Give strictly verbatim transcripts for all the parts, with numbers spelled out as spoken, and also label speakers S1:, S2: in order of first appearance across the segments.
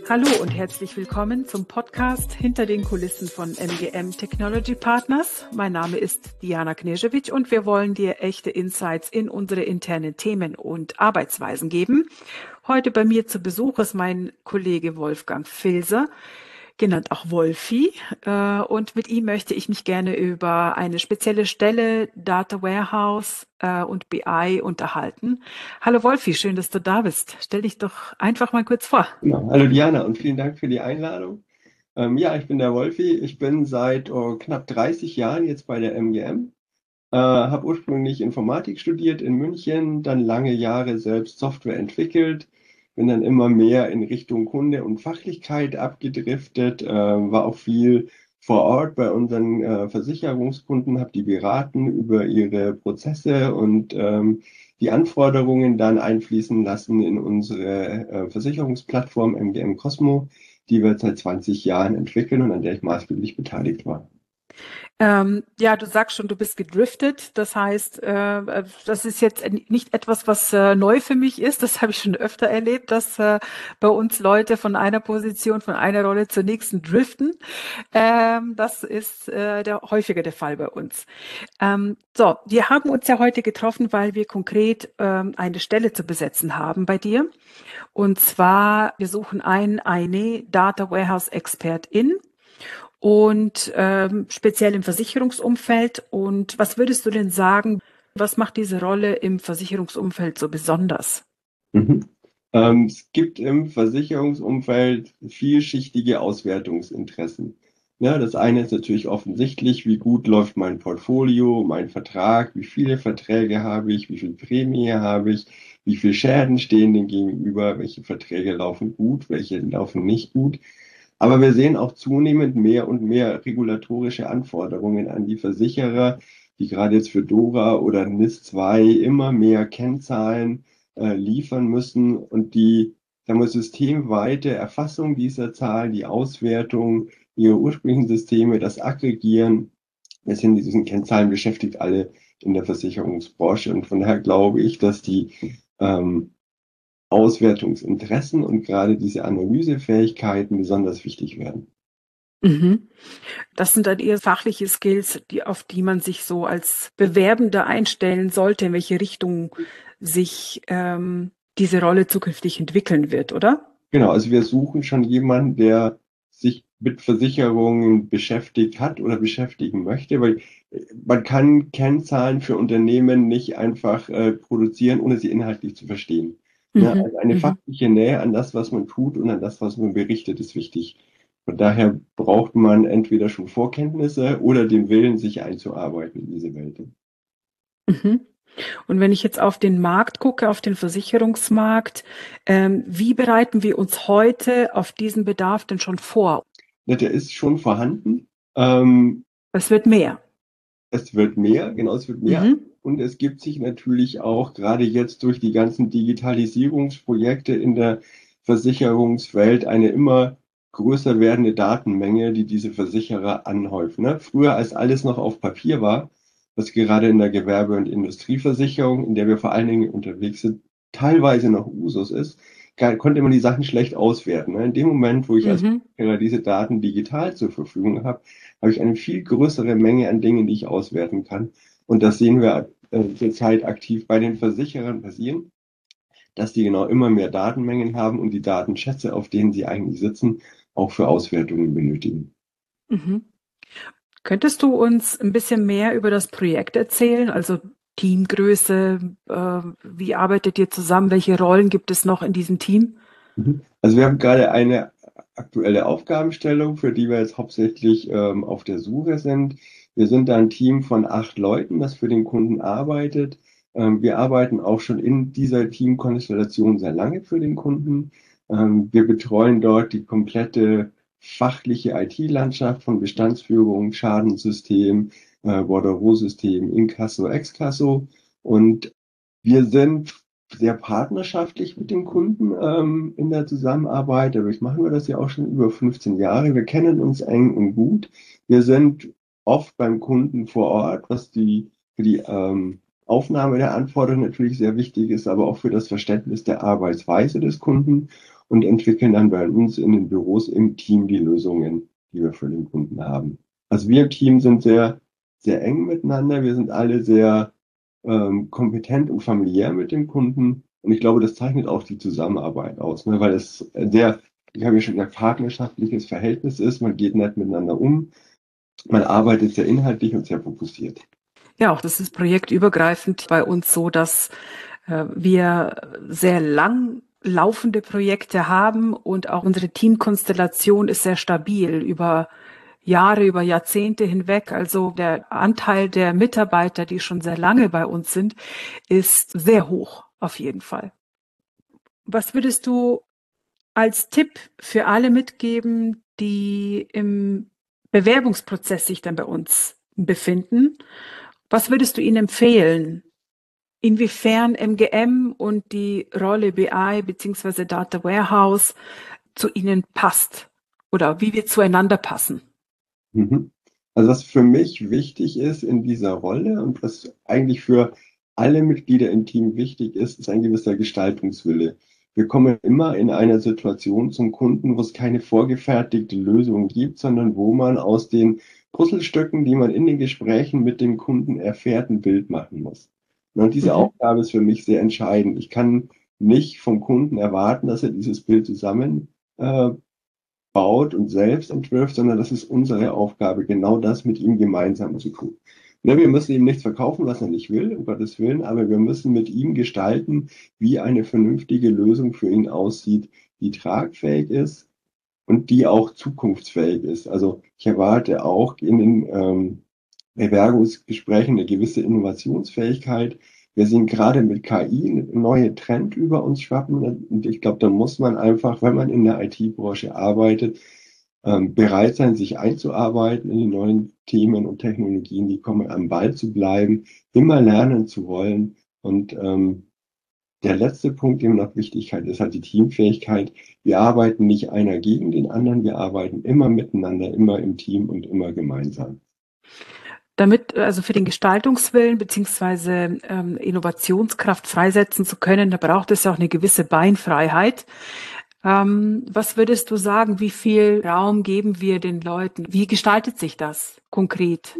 S1: Hallo und herzlich willkommen zum Podcast Hinter den Kulissen von M G M Technology Partners. Mein Name ist Diana Knežević und wir wollen dir echte Insights in unsere internen Themen und Arbeitsweisen geben. Heute bei mir zu Besuch ist mein Kollege Wolfgang Filser, genannt auch Wolfi, und mit ihm möchte ich mich gerne über eine spezielle Stelle, Data Warehouse und B I unterhalten. Hallo Wolfi, schön, dass du da bist. Stell dich doch einfach mal kurz vor.
S2: Genau. Hallo Diana und vielen Dank für die Einladung. Ähm, ja, ich bin der Wolfi. Ich bin seit oh, knapp dreißig Jahren jetzt bei der M G M. Äh, habe ursprünglich Informatik studiert in München, dann lange Jahre selbst Software entwickelt, bin dann immer mehr in Richtung Kunde und Fachlichkeit abgedriftet, äh, war auch viel vor Ort bei unseren äh, Versicherungskunden, habe die beraten über ihre Prozesse und ähm, die Anforderungen dann einfließen lassen in unsere äh, Versicherungsplattform M G M Cosmo, die wir seit zwanzig Jahren entwickeln und an der ich maßgeblich beteiligt war.
S1: Ähm, ja, du sagst schon, du bist gedriftet. Das heißt, äh, das ist jetzt nicht etwas, was äh, neu für mich ist. Das habe ich schon öfter erlebt, dass äh, bei uns Leute von einer Position, von einer Rolle zur nächsten driften. Ähm, das ist äh, der, häufiger der Fall bei uns. Ähm, so, wir haben uns ja heute getroffen, weil wir konkret ähm, eine Stelle zu besetzen haben bei dir. Und zwar, wir suchen einen, eine Data Warehouse Expertin. Und ähm, speziell im Versicherungsumfeld. Und was würdest du denn sagen, was macht diese Rolle im Versicherungsumfeld so besonders?
S2: Mhm. Ähm, es gibt im Versicherungsumfeld vielschichtige Auswertungsinteressen. Ja, das eine ist natürlich offensichtlich, wie gut läuft mein Portfolio, mein Vertrag, wie viele Verträge habe ich, wie viel Prämie habe ich, wie viele Schäden stehen dem gegenüber, welche Verträge laufen gut, welche laufen nicht gut. Aber wir sehen auch zunehmend mehr und mehr regulatorische Anforderungen an die Versicherer, die gerade jetzt für DORA oder N I S zwei immer mehr Kennzahlen äh, liefern müssen und die sagen wir, systemweite Erfassung dieser Zahlen, die Auswertung ihrer ursprünglichen Systeme, das Aggregieren, das sind diesen Kennzahlen beschäftigt alle in der Versicherungsbranche. Und von daher glaube ich, dass die ähm, Auswertungsinteressen und gerade diese Analysefähigkeiten besonders wichtig werden.
S1: Mhm. Das sind dann eher fachliche Skills, die, auf die man sich so als Bewerbender einstellen sollte, in welche Richtung sich ähm, diese Rolle zukünftig entwickeln wird, oder?
S2: Genau, also wir suchen schon jemanden, der sich mit Versicherungen beschäftigt hat oder beschäftigen möchte, weil äh, man kann Kennzahlen für Unternehmen nicht einfach äh, produzieren, ohne sie inhaltlich zu verstehen. Ne?
S1: Mhm.
S2: Also eine
S1: Mhm.
S2: fachliche Nähe an das, was man tut und an das, was man berichtet, ist wichtig. Von daher braucht man entweder schon Vorkenntnisse oder den Willen, sich einzuarbeiten in diese Welt.
S1: Mhm. Und wenn ich jetzt auf den Markt gucke, auf den Versicherungsmarkt, ähm, wie bereiten wir uns heute auf diesen Bedarf denn schon vor?
S2: Ja, der ist schon vorhanden. Ähm,
S1: Es wird mehr.
S2: Es wird mehr, genau, es wird mehr.
S1: Mhm.
S2: Und es gibt sich natürlich auch gerade jetzt durch die ganzen Digitalisierungsprojekte in der Versicherungswelt eine immer größer werdende Datenmenge, die diese Versicherer anhäufen. Ne? Früher, als alles noch auf Papier war, was gerade in der Gewerbe- und Industrieversicherung, in der wir vor allen Dingen unterwegs sind, teilweise noch Usus ist, kann- konnte man die Sachen schlecht auswerten. Ne? In dem Moment, wo ich als
S1: Mhm.
S2: Versicherer diese Daten digital zur Verfügung habe, habe ich eine viel größere Menge an Dingen, die ich auswerten kann. Und das sehen wir äh, zurzeit aktiv bei den Versicherern passieren, dass die genau immer mehr Datenmengen haben und die Datenschätze, auf denen sie eigentlich sitzen, auch für Auswertungen benötigen.
S1: Mhm. Könntest du uns ein bisschen mehr über das Projekt erzählen? Also Teamgröße, äh, wie arbeitet ihr zusammen? Welche Rollen gibt es noch in diesem Team?
S2: Mhm. Also wir haben gerade eine aktuelle Aufgabenstellung, für die wir jetzt hauptsächlich ähm, auf der Suche sind. Wir sind da ein Team von acht Leuten, das für den Kunden arbeitet. Ähm, wir arbeiten auch schon in dieser Teamkonstellation sehr lange für den Kunden. Ähm, wir betreuen dort die komplette fachliche I T-Landschaft von Bestandsführung, Schadensystem, äh, Bordereau-System, Inkasso, Exkasso. Und wir sind sehr partnerschaftlich mit den Kunden ähm, in der Zusammenarbeit. Dadurch machen wir das ja auch schon über fünfzehn Jahre. Wir kennen uns eng und gut. Wir sind oft beim Kunden vor Ort, was die, für die ähm, Aufnahme der Anforderungen natürlich sehr wichtig ist, aber auch für das Verständnis der Arbeitsweise des Kunden. und entwickeln dann bei uns in den Büros im Team die Lösungen, die wir für den Kunden haben. Also wir im Team sind sehr, sehr eng miteinander. Wir sind alle sehr ähm, kompetent und familiär mit dem Kunden. Und ich glaube, das zeichnet auch die Zusammenarbeit aus, ne? Weil es sehr, ich habe ja schon gesagt, partnerschaftliches Verhältnis ist. Man geht nett miteinander um. Man arbeitet sehr inhaltlich und sehr fokussiert.
S1: Ja, auch das ist projektübergreifend bei uns so, dass äh, wir sehr lang laufende Projekte haben und auch unsere Teamkonstellation ist sehr stabil über Jahre, über Jahrzehnte hinweg. Also der Anteil der Mitarbeiter, die schon sehr lange bei uns sind, ist sehr hoch, auf jeden Fall. Was würdest du als Tipp für alle mitgeben, die im Bewerbungsprozess sich dann bei uns befinden? Was würdest du ihnen empfehlen? Inwiefern M G M und die Rolle B I bzw. Data Warehouse zu ihnen passt oder wie wir zueinander passen?
S2: Mhm. Also was für mich wichtig ist in dieser Rolle und was eigentlich für alle Mitglieder im Team wichtig ist, ist ein gewisser Gestaltungswille. Wir kommen immer in einer Situation zum Kunden, wo es keine vorgefertigte Lösung gibt, sondern wo man aus den Puzzlestücken, die man in den Gesprächen mit dem Kunden erfährt, ein Bild machen muss. Und diese
S1: Mhm.
S2: Aufgabe ist für mich sehr entscheidend. Ich kann nicht vom Kunden erwarten, dass er dieses Bild zusammen äh, baut und selbst entwirft, sondern das ist unsere Aufgabe, genau das mit ihm gemeinsam zu tun. Ne, wir müssen ihm nichts verkaufen, was er nicht will, um Gottes Willen, aber wir müssen mit ihm gestalten, wie eine vernünftige Lösung für ihn aussieht, die tragfähig ist und die auch zukunftsfähig ist. Also ich erwarte auch in den ähm, Bewerbungsgesprächen eine gewisse Innovationsfähigkeit. Wir sehen gerade mit K I eine neue Trend über uns schwappen. Und ich glaube, da muss man einfach, wenn man in der I T-Branche arbeitet, ähm, bereit sein, sich einzuarbeiten in die neuen Themen und Technologien, die kommen, am Ball zu bleiben, immer lernen zu wollen. Und ähm, der letzte Punkt, der mir noch Wichtigkeit ist, halt die Teamfähigkeit. Wir arbeiten nicht einer gegen den anderen, wir arbeiten immer miteinander, immer im Team und immer gemeinsam.
S1: Damit, also für den Gestaltungswillen beziehungsweise ähm, Innovationskraft freisetzen zu können, da braucht es ja auch eine gewisse Beinfreiheit. Ähm, was würdest du sagen, wie viel Raum geben wir den Leuten? Wie gestaltet sich das konkret?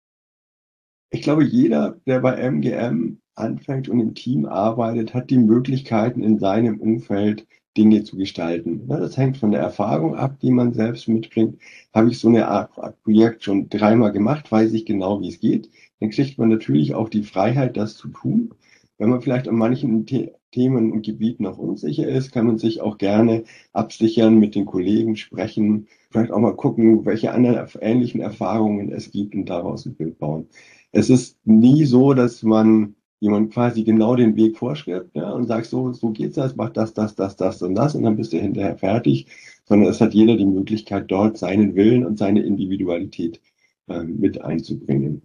S2: Ich glaube, jeder, der bei M G M anfängt und im Team arbeitet, hat die Möglichkeiten, in seinem Umfeld Dinge zu gestalten. Ja, das hängt von der Erfahrung ab, die man selbst mitbringt. Habe ich so eine Art Projekt schon dreimal gemacht, weiß ich genau, wie es geht. Dann kriegt man natürlich auch die Freiheit, das zu tun. Wenn man vielleicht an manchen The Themen und Gebieten noch unsicher ist, kann man sich auch gerne absichern, mit den Kollegen sprechen, vielleicht auch mal gucken, welche anderen ähnlichen Erfahrungen es gibt und daraus ein Bild bauen. Es ist nie so, dass man jemand quasi genau den Weg vorschreibt, ja, und sagt, so, so geht's das, mach das, das, das, das und das und dann bist du hinterher fertig, sondern es hat jeder die Möglichkeit, dort seinen Willen und seine Individualität äh, mit einzubringen.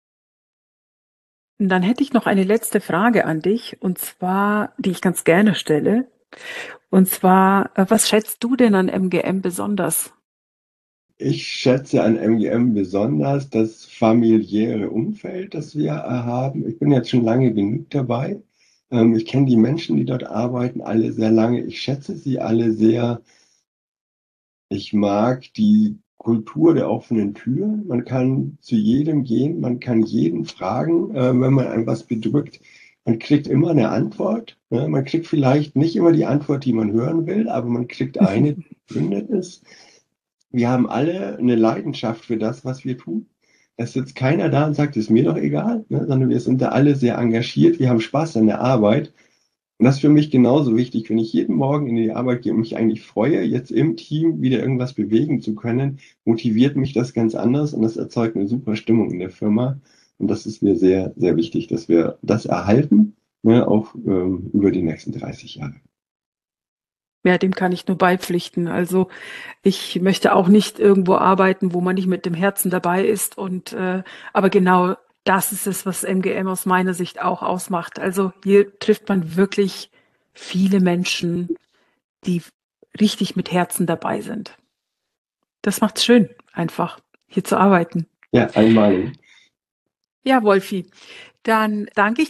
S1: Und dann hätte ich noch eine letzte Frage an dich, und zwar, die ich ganz gerne stelle. Und zwar, äh, was schätzt du denn an M G M besonders?
S2: Ich schätze an M G M besonders das familiäre Umfeld, das wir äh, haben. Ich bin jetzt schon lange genug dabei. Ähm, ich kenne die Menschen, die dort arbeiten, alle sehr lange. Ich schätze sie alle sehr. Ich mag die Kultur der offenen Tür. Man kann zu jedem gehen, man kann jeden fragen, äh, wenn man einem was bedrückt. Man kriegt immer eine Antwort. Ne? Man kriegt vielleicht nicht immer die Antwort, die man hören will, aber man kriegt eine, die begründet ist. Wir haben alle eine Leidenschaft für das, was wir tun. Es sitzt keiner da und sagt, ist mir doch egal, ne? Sondern wir sind da alle sehr engagiert. Wir haben Spaß an der Arbeit. Und das ist für mich genauso wichtig, wenn ich jeden Morgen in die Arbeit gehe und mich eigentlich freue, jetzt im Team wieder irgendwas bewegen zu können, motiviert mich das ganz anders und das erzeugt eine super Stimmung in der Firma. Und das ist mir sehr, sehr wichtig, dass wir das erhalten, ne, auch ähm, über die nächsten dreißig Jahre.
S1: Ja, dem kann ich nur beipflichten. Also ich möchte auch nicht irgendwo arbeiten, wo man nicht mit dem Herzen dabei ist. Und äh, aber genau das ist es, was M G M aus meiner Sicht auch ausmacht. Also hier trifft man wirklich viele Menschen, die richtig mit Herzen dabei sind. Das macht's schön, einfach hier zu arbeiten.
S2: Ja, einmalig.
S1: Ja, Wolfi, dann danke ich dir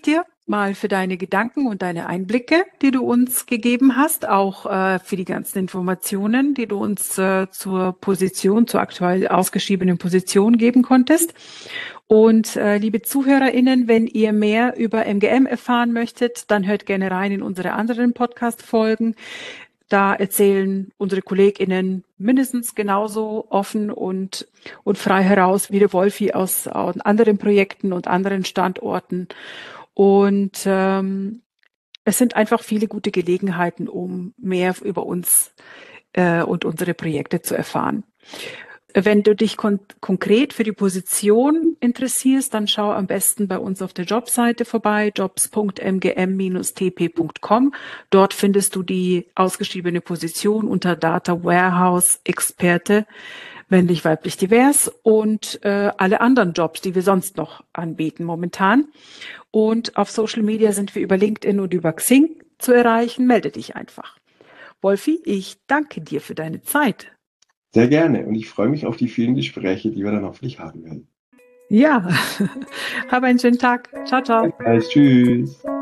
S1: mal für deine Gedanken und deine Einblicke, die du uns gegeben hast, auch äh, für die ganzen Informationen, die du uns äh, zur Position, zur aktuell ausgeschriebenen Position geben konntest. Und äh, liebe ZuhörerInnen, wenn ihr mehr über M G M erfahren möchtet, dann hört gerne rein in unsere anderen Podcast-Folgen. Da erzählen unsere KollegInnen mindestens genauso offen und, und frei heraus wie der Wolfi aus, aus anderen Projekten und anderen Standorten. Und ähm, es sind einfach viele gute Gelegenheiten, um mehr über uns äh, und unsere Projekte zu erfahren. Wenn du dich kon- konkret für die Position interessierst, dann schau am besten bei uns auf der Jobseite vorbei, jobs punkt m g m Bindestrich t p punkt com. Dort findest du die ausgeschriebene Position unter Data Warehouse Experte, männlich, weiblich, divers und äh, alle anderen Jobs, die wir sonst noch anbieten momentan. Und auf Social Media sind wir über LinkedIn und über Xing zu erreichen. Melde dich einfach. Wolfi, ich danke dir für deine Zeit.
S2: Sehr gerne und ich freue mich auf die vielen Gespräche, die wir dann hoffentlich haben werden.
S1: Ja, hab einen schönen Tag. Ciao, ciao.
S2: Alles, tschüss.